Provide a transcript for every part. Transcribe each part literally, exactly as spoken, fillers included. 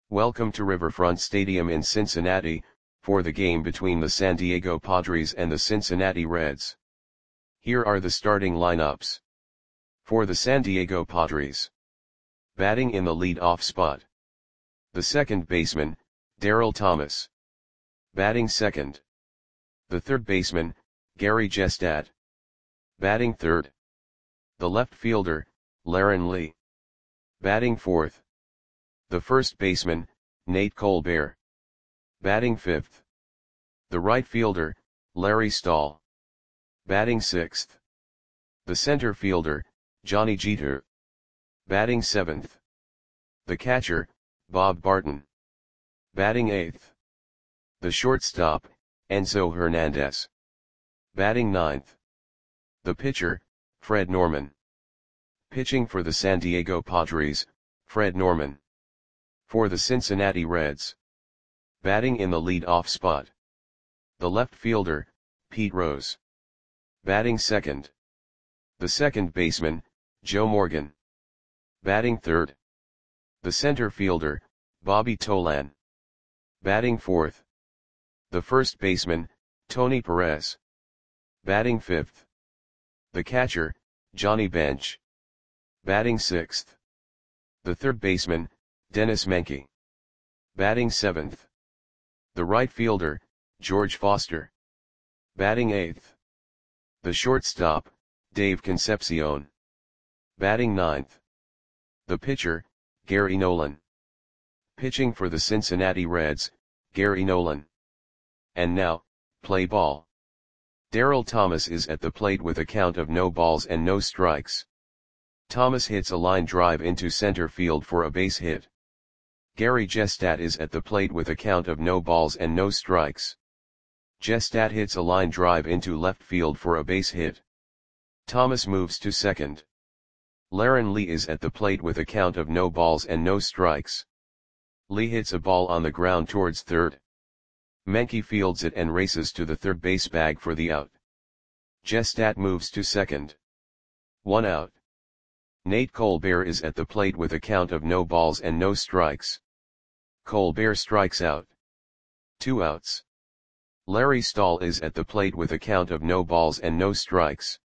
Welcome to Riverfront Stadium in Cincinnati, for the game between the San Diego Padres and the Cincinnati Reds. Here are the starting lineups. For the San Diego Padres. Batting in the lead-off spot. The second baseman, Daryl Thomas. Batting second. The third baseman, Gary Jestad. Batting third. The left fielder, Laren Lee. Batting fourth. The first baseman, Nate Colbert. Batting fifth. The right fielder, Larry Stahl. Batting sixth. The center fielder, Johnny Jeter. Batting seventh. The catcher, Bob Barton. Batting eighth. The shortstop, Enzo Hernandez. Batting ninth. The pitcher, Fred Norman. Pitching for the San Diego Padres, Fred Norman. For the Cincinnati Reds. Batting in the lead-off spot. The left fielder, Pete Rose. Batting second. The second baseman, Joe Morgan. Batting third. The center fielder, Bobby Tolan. Batting fourth. The first baseman, Tony Perez. Batting fifth. The catcher, Johnny Bench. Batting sixth. The third baseman, Dennis Menke. Batting seventh. The right fielder, George Foster. Batting eighth. The shortstop, Dave Concepcion. Batting ninth. The pitcher, Gary Nolan. Pitching for the Cincinnati Reds, Gary Nolan. And now, play ball. Daryl Thomas is at the plate with a count of no balls and no strikes. Thomas hits a line drive into center field for a base hit. Gary Jestad is at the plate with a count of no balls and no strikes. Jestad hits a line drive into left field for a base hit. Thomas moves to second. Laren Lee is at the plate with a count of no balls and no strikes. Lee hits a ball on the ground towards third. Menke fields it and races to the third base bag for the out. Jestad moves to second. One out. Nate Colbert is at the plate with a count of no balls and no strikes. Colbert strikes out. Two outs. Larry Stahl is at the plate with a count of no balls and no strikes.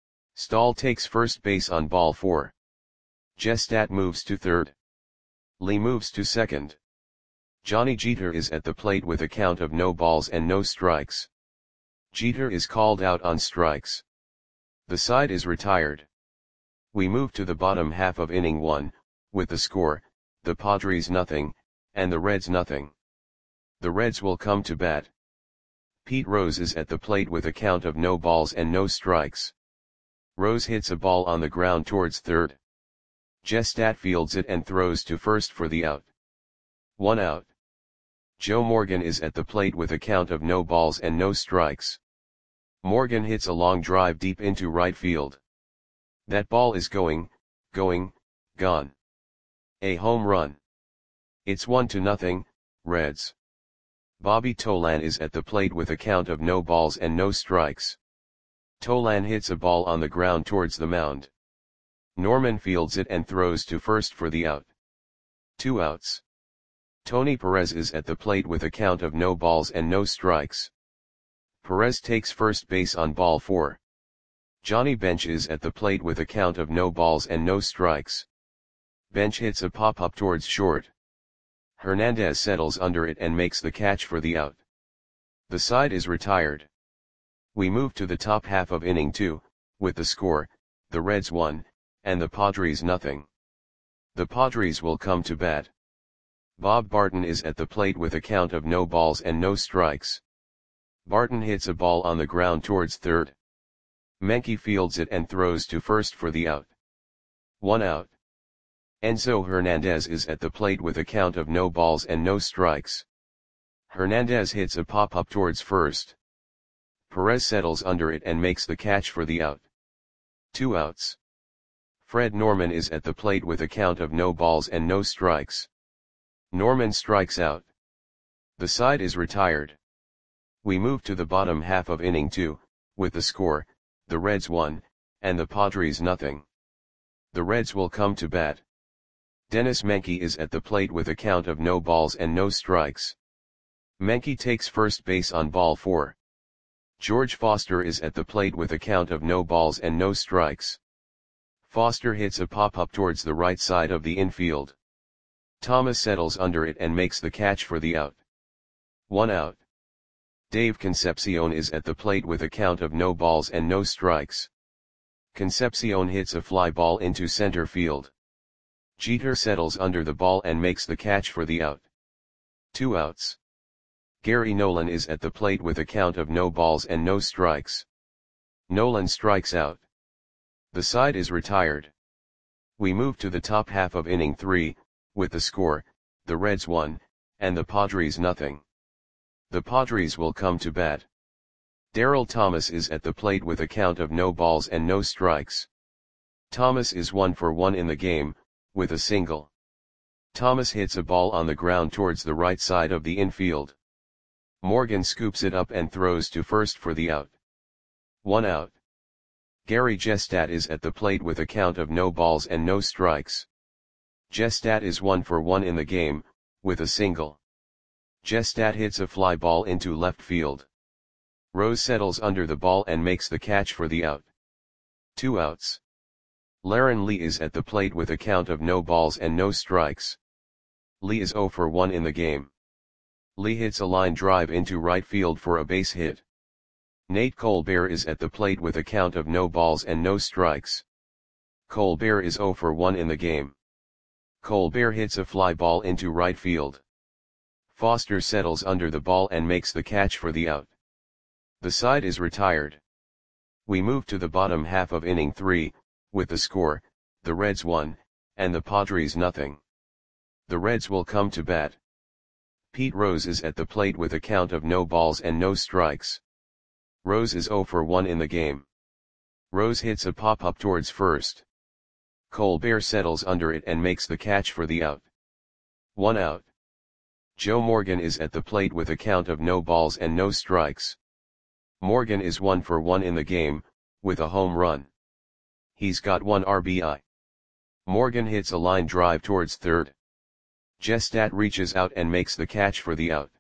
Stahl takes first base on ball four. Jestad moves to third. Lee moves to second. Johnny Jeter is at the plate with a count of no balls and no strikes. Jeter is called out on strikes. The side is retired. We move to the bottom half of inning one, with the score, the Padres nothing, and the Reds nothing. The Reds will come to bat. Pete Rose is at the plate with a count of no balls and no strikes. Rose hits a ball on the ground towards third. Jestad fields it and throws to first for the out. One out. Joe Morgan is at the plate with a count of no balls and no strikes. Morgan hits a long drive deep into right field. That ball is going, going, gone. A home run. It's one to nothing, Reds. Bobby Tolan is at the plate with a count of no balls and no strikes. Tolan hits a ball on the ground towards the mound. Norman fields it and throws to first for the out. Two outs. Tony Perez is at the plate with a count of no balls and no strikes. Perez takes first base on ball four. Johnny Bench is at the plate with a count of no balls and no strikes. Bench hits a pop-up towards short. Hernandez settles under it and makes the catch for the out. The side is retired. We move to the top half of inning two, with the score, the Reds one, and the Padres nothing. The Padres will come to bat. Bob Barton is at the plate with a count of no balls and no strikes. Barton hits a ball on the ground towards third. Menke fields it and throws to first for the out. One out. Enzo Hernandez is at the plate with a count of no balls and no strikes. Hernandez hits a pop-up towards first. Perez settles under it and makes the catch for the out. Two outs. Fred Norman is at the plate with a count of no balls and no strikes. Norman strikes out. The side is retired. We move to the bottom half of inning two, with the score, the Reds one, and the Padres nothing. The Reds will come to bat. Dennis Menke is at the plate with a count of no balls and no strikes. Menke takes first base on ball four. George Foster is at the plate with a count of no balls and no strikes. Foster hits a pop-up towards the right side of the infield. Thomas settles under it and makes the catch for the out. One out. Dave Concepcion is at the plate with a count of no balls and no strikes. Concepcion hits a fly ball into center field. Jeter settles under the ball and makes the catch for the out. Two outs. Gary Nolan is at the plate with a count of no balls and no strikes. Nolan strikes out. The side is retired. We move to the top half of inning three, with the score, the Reds one, and the Padres nothing. The Padres will come to bat. Darrell Thomas is at the plate with a count of no balls and no strikes. Thomas is one for one in the game, with a single. Thomas hits a ball on the ground towards the right side of the infield. Morgan scoops it up and throws to first for the out. One out. Gary Gestat is at the plate with a count of no balls and no strikes. Gestat is one for one in the game, with a single. Gestat hits a fly ball into left field. Rose settles under the ball and makes the catch for the out. Two outs. Laren Lee is at the plate with a count of no balls and no strikes. Lee is zero for one in the game. Lee hits a line drive into right field for a base hit. Nate Colbert is at the plate with a count of no balls and no strikes. Colbert is zero for one in the game. Colbert hits a fly ball into right field. Foster settles under the ball and makes the catch for the out. The side is retired. We move to the bottom half of inning three, with the score, the Reds one, and the Padres nothing. The Reds will come to bat. Pete Rose is at the plate with a count of no balls and no strikes. Rose is zero for one in the game. Rose hits a pop-up towards first. Colbert settles under it and makes the catch for the out. One out. Joe Morgan is at the plate with a count of no balls and no strikes. Morgan is one for one in the game, with a home run. He's got one R B I. Morgan hits a line drive towards third. Gestat reaches out and makes the catch for the out.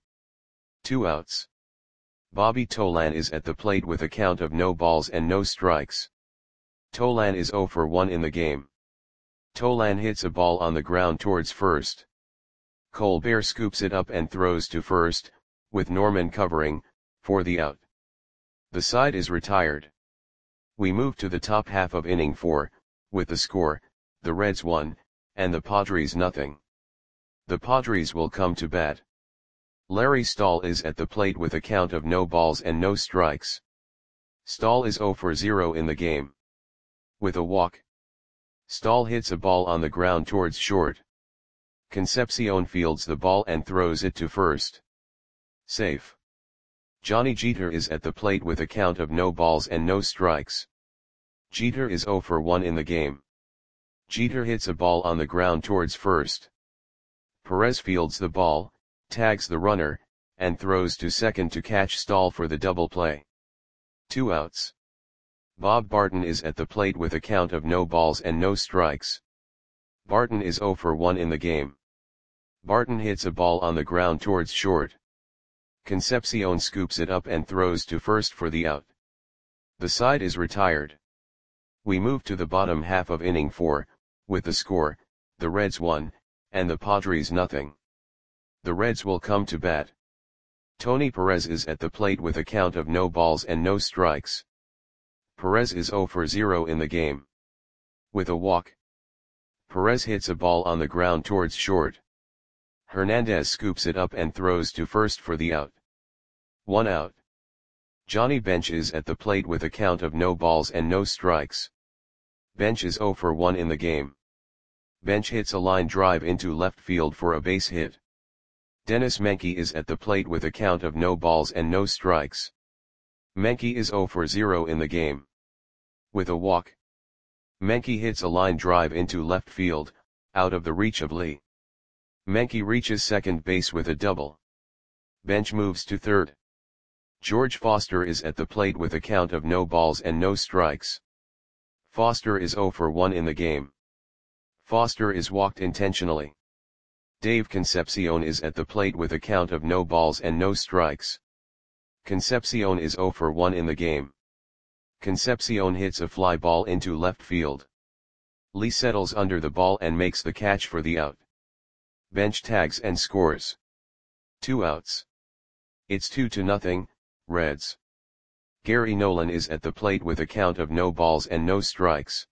Two outs. Bobby Tolan is at the plate with a count of no balls and no strikes. Tolan is zero for one in the game. Tolan hits a ball on the ground towards first. Colbert scoops it up and throws to first, with Norman covering, for the out. The side is retired. We move to the top half of inning four, with the score, the Reds one, and the Padres nothing. The Padres will come to bat. Larry Stahl is at the plate with a count of no balls and no strikes. Stahl is zero for zero in the game. With a walk. Stahl hits a ball on the ground towards short. Concepcion fields the ball and throws it to first. Safe. Johnny Jeter is at the plate with a count of no balls and no strikes. Jeter is zero for one in the game. Jeter hits a ball on the ground towards first. Perez fields the ball, tags the runner, and throws to second to catch Stahl for the double play. Two outs. Bob Barton is at the plate with a count of no balls and no strikes. Barton is zero for one in the game. Barton hits a ball on the ground towards short. Concepcion scoops it up and throws to first for the out. The side is retired. We move to the bottom half of inning four, with the score, the Reds one, and the Padres nothing. The Reds will come to bat. Tony Perez is at the plate with a count of no balls and no strikes. Perez is zero for zero in the game. With a walk. Perez hits a ball on the ground towards short. Hernandez scoops it up and throws to first for the out. One out. Johnny Bench is at the plate with a count of no balls and no strikes. Bench is zero for one in the game. Bench hits a line drive into left field for a base hit. Dennis Menke is at the plate with a count of no balls and no strikes. Menke is zero for zero in the game. With a walk. Menke hits a line drive into left field, out of the reach of Lee. Menke reaches second base with a double. Bench moves to third. George Foster is at the plate with a count of no balls and no strikes. Foster is zero for one in the game. Foster is walked intentionally. Dave Concepcion is at the plate with a count of no balls and no strikes. Concepcion is zero for one in the game. Concepcion hits a fly ball into left field. Lee settles under the ball and makes the catch for the out. Bench tags and scores. Two outs. It's two to nothing, Reds. Gary Nolan is at the plate with a count of no balls and no strikes.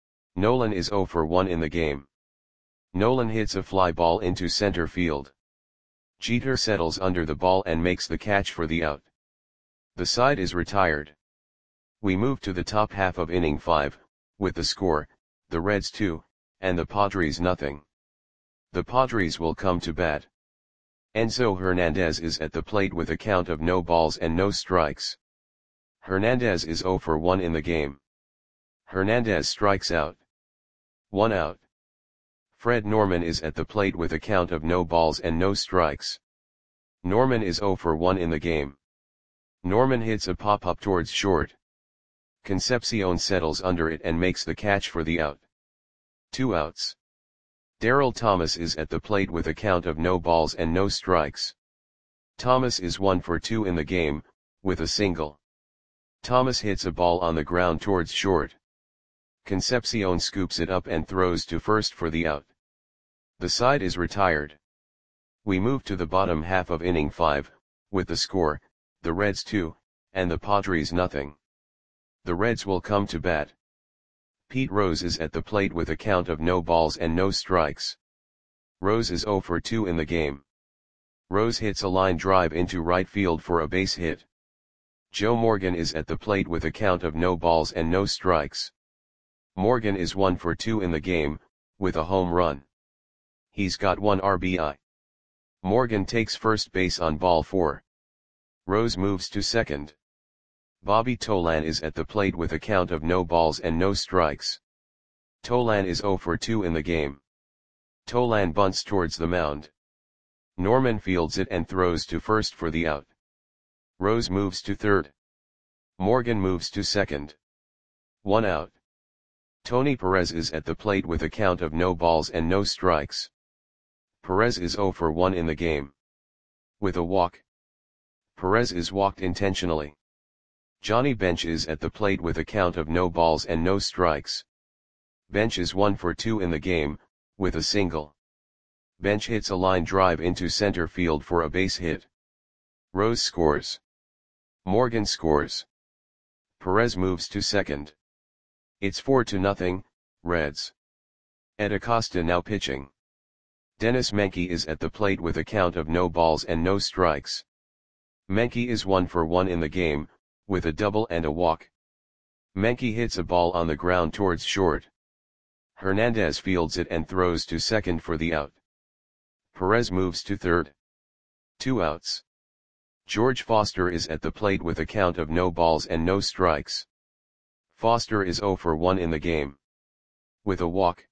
Nolan is zero for one in the game. Nolan hits a fly ball into center field. Jeter settles under the ball and makes the catch for the out. The side is retired. We move to the top half of inning five, with the score, the Reds two, and the Padres nothing. The Padres will come to bat. Enzo Hernandez is at the plate with a count of no balls and no strikes. Hernandez is zero for one in the game. Hernandez strikes out. One out. Fred Norman is at the plate with a count of no balls and no strikes. Norman is zero for one in the game. Norman hits a pop-up towards short. Concepcion settles under it and makes the catch for the out. Two outs. Darryl Thomas is at the plate with a count of no balls and no strikes. Thomas is one for two in the game, with a single. Thomas hits a ball on the ground towards short. Concepcion scoops it up and throws to first for the out. The side is retired. We move to the bottom half of inning five, with the score, the Reds two, and the Padres nothing. The Reds will come to bat. Pete Rose is at the plate with a count of no balls and no strikes. Rose is zero for two in the game. Rose hits a line drive into right field for a base hit. Joe Morgan is at the plate with a count of no balls and no strikes. Morgan is one for two in the game, with a home run. He's got one R B I. Morgan takes first base on ball four. Rose moves to second. Bobby Tolan is at the plate with a count of no balls and no strikes. Tolan is zero for two in the game. Tolan bunts towards the mound. Norman fields it and throws to first for the out. Rose moves to third. Morgan moves to second. One out. Tony Perez is at the plate with a count of no balls and no strikes. Perez is zero for one in the game. With a walk. Perez is walked intentionally. Johnny Bench is at the plate with a count of no balls and no strikes. Bench is one for two in the game, with a single. Bench hits a line drive into center field for a base hit. Rose scores. Morgan scores. Perez moves to second. It's four to nothing, Reds. Ed Acosta now pitching. Dennis Menke is at the plate with a count of no balls and no strikes. Menke is one for one in the game, with a double and a walk. Menke hits a ball on the ground towards short. Hernandez fields it and throws to second for the out. Perez moves to third. Two outs. George Foster is at the plate with a count of no balls and no strikes. Foster is zero for one in the game. With a walk.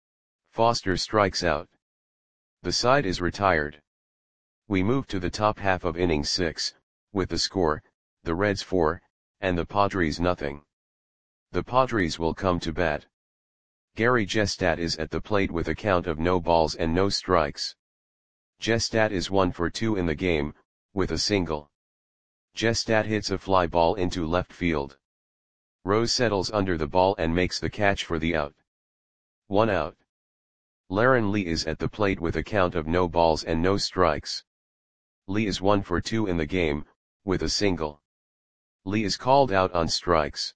Foster strikes out. The side is retired. We move to the top half of inning six, with the score, the Reds four, and the Padres nothing. The Padres will come to bat. Gary Gestat is at the plate with a count of no balls and no strikes. Gestat is one for two in the game, with a single. Gestat hits a fly ball into left field. Rose settles under the ball and makes the catch for the out. One out. Laren Lee is at the plate with a count of no balls and no strikes. Lee is one for two in the game, with a single. Lee is called out on strikes.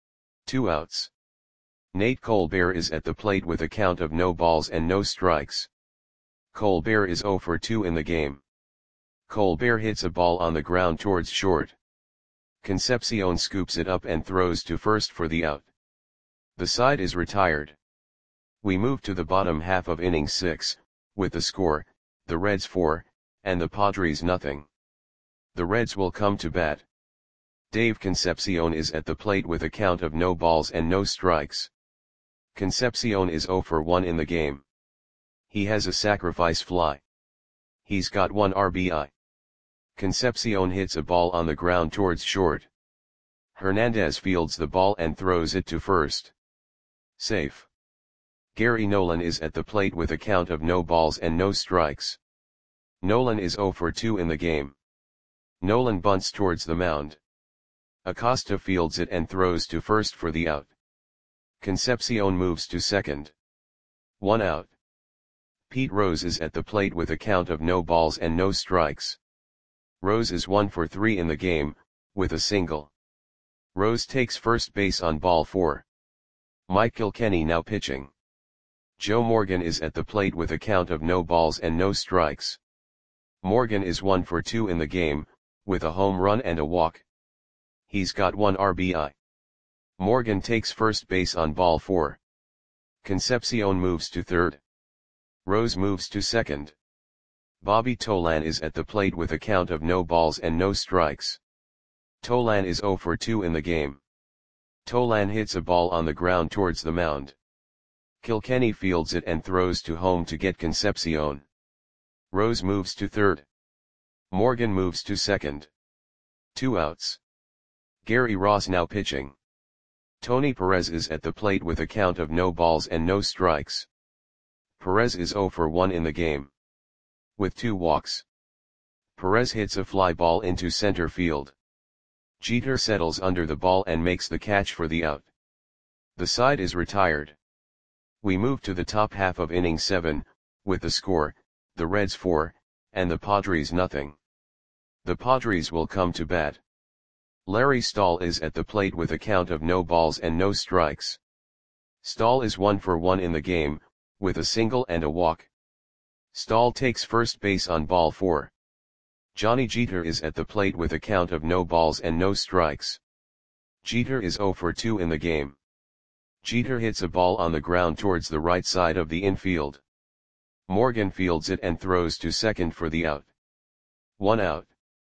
Two outs. Nate Colbert is at the plate with a count of no balls and no strikes. Colbert is zero for two in the game. Colbert hits a ball on the ground towards short. Concepcion scoops it up and throws to first for the out. The side is retired. We move to the bottom half of inning six, with the score, the Reds four, and the Padres nothing. The Reds will come to bat. Dave Concepcion is at the plate with a count of no balls and no strikes. Concepcion is zero for one in the game. He has a sacrifice fly. He's got one R B I. Concepcion hits a ball on the ground towards short. Hernandez fields the ball and throws it to first. Safe. Gary Nolan is at the plate with a count of no balls and no strikes. Nolan is zero for two in the game. Nolan bunts towards the mound. Acosta fields it and throws to first for the out. Concepcion moves to second. One out. Pete Rose is at the plate with a count of no balls and no strikes. Rose is one for three in the game, with a single. Rose takes first base on ball four. Mike Kilkenny now pitching. Joe Morgan is at the plate with a count of no balls and no strikes. Morgan is one for two in the game, with a home run and a walk. He's got one R B I. Morgan takes first base on ball four. Concepcion moves to third. Rose moves to second. Bobby Tolan is at the plate with a count of no balls and no strikes. Tolan is zero for two in the game. Tolan hits a ball on the ground towards the mound. Kilkenny fields it and throws to home to get Concepcion. Rose moves to third. Morgan moves to second. Two outs. Gary Ross now pitching. Tony Perez is at the plate with a count of no balls and no strikes. Perez is zero for one in the game. With two walks. Perez hits a fly ball into center field. Jeter settles under the ball and makes the catch for the out. The side is retired. We move to the top half of inning seven, with the score, the Reds four, and the Padres nothing. The Padres will come to bat. Larry Stahl is at the plate with a count of no balls and no strikes. Stahl is one for one in the game, with a single and a walk. Stahl takes first base on ball four. Johnny Jeter is at the plate with a count of no balls and no strikes. Jeter is zero for two in the game. Jeter hits a ball on the ground towards the right side of the infield. Morgan fields it and throws to second for the out. One out.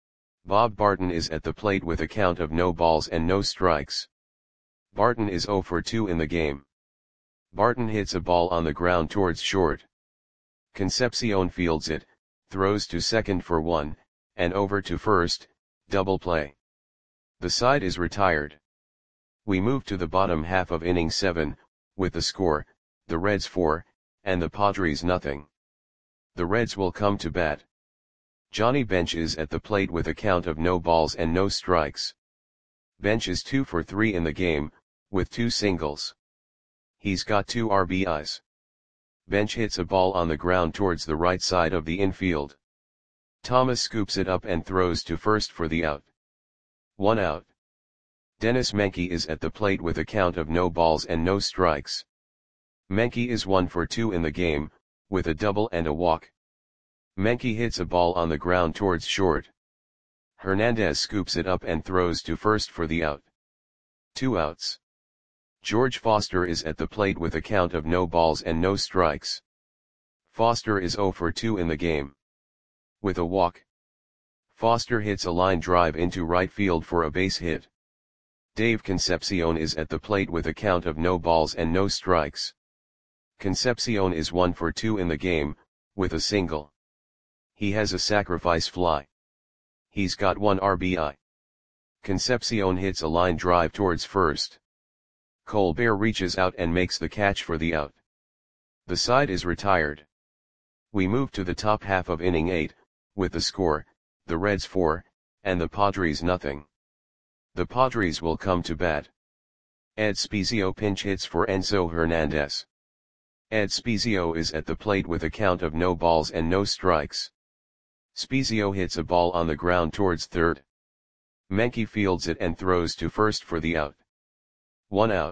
Bob Barton is at the plate with a count of no balls and no strikes. Barton is zero for two in the game. Barton hits a ball on the ground towards short. Concepcion fields it, throws to second for one, and over to first, double play. The side is retired. We move to the bottom half of inning seven, with the score, the Reds four, and the Padres nothing. The Reds will come to bat. Johnny Bench is at the plate with a count of no balls and no strikes. Bench is two for three in the game, with two singles. He's got two R B Is. Bench hits a ball on the ground towards the right side of the infield. Thomas scoops it up and throws to first for the out. One out. Dennis Menke is at the plate with a count of no balls and no strikes. Menke is one for two in the game, with a double and a walk. Menke hits a ball on the ground towards short. Hernandez scoops it up and throws to first for the out. Two outs. George Foster is at the plate with a count of no balls and no strikes. Foster is zero for two in the game. With a walk. Foster hits a line drive into right field for a base hit. Dave Concepcion is at the plate with a count of no balls and no strikes. Concepcion is one for two in the game, with a single. He has a sacrifice fly. He's got one R B I. Concepcion hits a line drive towards first. Colbert reaches out and makes the catch for the out. The side is retired. We move to the top half of inning eight, with the score, the Reds four, and the Padres nothing. The Padres will come to bat. Ed Spezio pinch hits for Enzo Hernandez. Ed Spezio is at the plate with a count of no balls and no strikes. Spezio hits a ball on the ground towards third. Menke fields it and throws to first for the out. One out.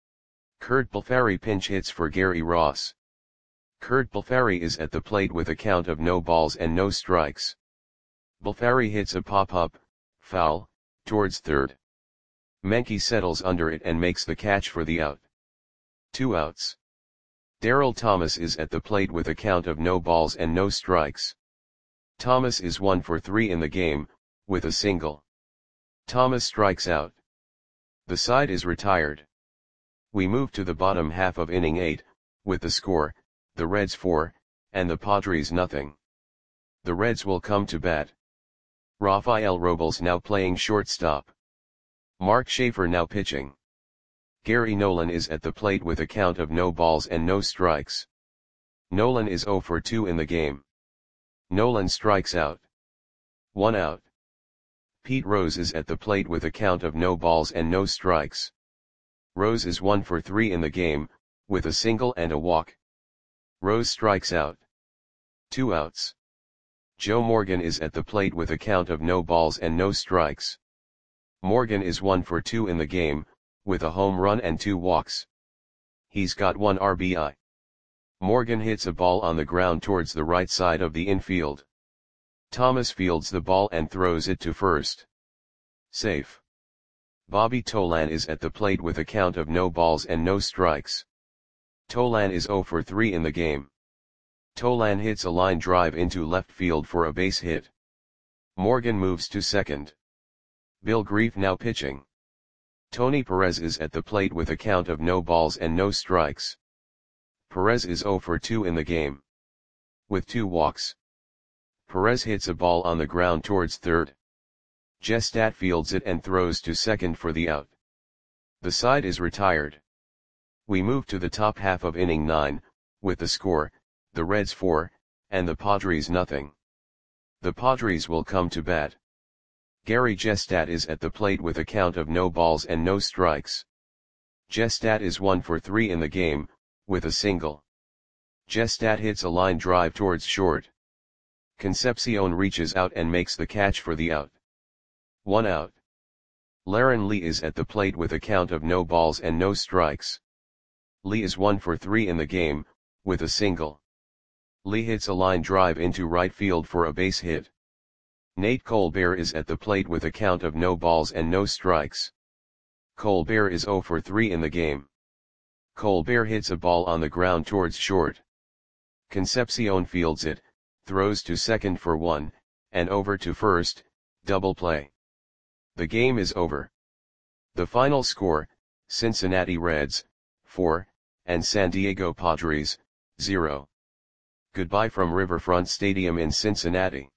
Kurt Balfari pinch hits for Gary Ross. Kurt Balfari is at the plate with a count of no balls and no strikes. Balfari hits a pop-up, foul, towards third. Menke settles under it and makes the catch for the out. Two outs. Darrell Thomas is at the plate with a count of no balls and no strikes. Thomas is one for three in the game, with a single. Thomas strikes out. The side is retired. We move to the bottom half of inning eight, with the score, the Reds four, and the Padres nothing. The Reds will come to bat. Rafael Robles now playing shortstop. Mark Schaefer now pitching. Gary Nolan is at the plate with a count of no balls and no strikes. Nolan is zero for two in the game. Nolan strikes out. One out. Pete Rose is at the plate with a count of no balls and no strikes. Rose is one for three in the game, with a single and a walk. Rose strikes out. Two outs. Joe Morgan is at the plate with a count of no balls and no strikes. Morgan is one for two in the game, with a home run and two walks. He's got one R B I. Morgan hits a ball on the ground towards the right side of the infield. Thomas fields the ball and throws it to first. Safe. Bobby Tolan is at the plate with a count of no balls and no strikes. Tolan is zero for three in the game. Tolan hits a line drive into left field for a base hit. Morgan moves to second. Bill Grief now pitching. Tony Perez is at the plate with a count of no balls and no strikes. Perez is zero for two in the game. With two walks. Perez hits a ball on the ground towards third. Gestat fields it and throws to second for the out. The side is retired. We move to the top half of inning nine, with the score, the Reds four, and the Padres nothing. The Padres will come to bat. Gary Gestat is at the plate with a count of no balls and no strikes. Gestat is one for three in the game, with a single. Gestat hits a line drive towards short. Concepcion reaches out and makes the catch for the out. One out. Laren Lee is at the plate with a count of no balls and no strikes. Lee is one for three in the game, with a single. Lee hits a line drive into right field for a base hit. Nate Colbert is at the plate with a count of no balls and no strikes. Colbert is zero for three in the game. Colbert hits a ball on the ground towards short. Concepcion fields it, throws to second for one, and over to first, double play. The game is over. The final score, Cincinnati Reds, four, and San Diego Padres, zero. Goodbye from Riverfront Stadium in Cincinnati.